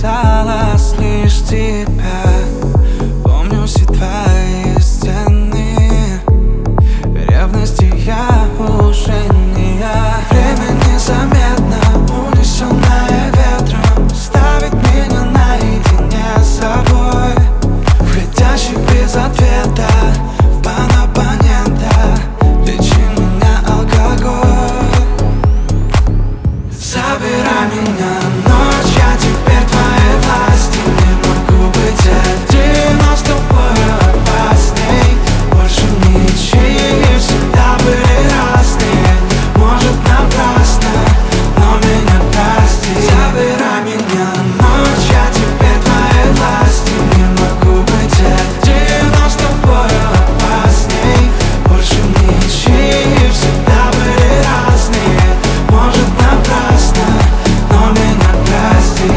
казалось лишь тебя. Помню все твои стены, ревности я уже не я. Время незаметно, унесенное ветром, ставит меня наедине с собой, входящий без ответа в бан оппонента. Лечи меня алкоголь, забирай меня, ночь, я теперь твоей власти. Не могу быть один, но с тобою опасней. Больше ничьи, всегда были разные. Может напрасно, но меня прости. Забирай меня, ночь, я теперь твоей власти. Не могу быть один, но с тобою опасней. Больше ничьи, всегда были разные. Может напрасно, но меня прости.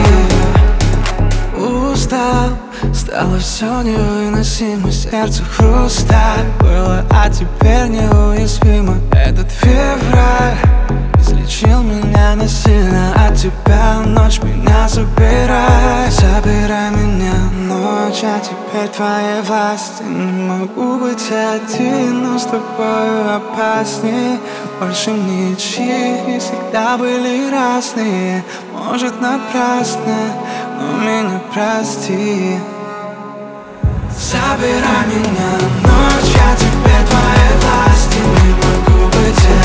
Устал, стало все невыносимо, сердце хрусталь было, а теперь неуязвимо. Этот февраль излечил меня насильно от тебя. Ночь, меня забирай, забирай меня, ночь, а теперь твоей власти. Не могу быть один, но с тобою опаснее. Больше ничьи, всегда были разные. Может напрасно, но меня прости. Забирай меня, ночь, я теперь твоей власти. Не могу быть один.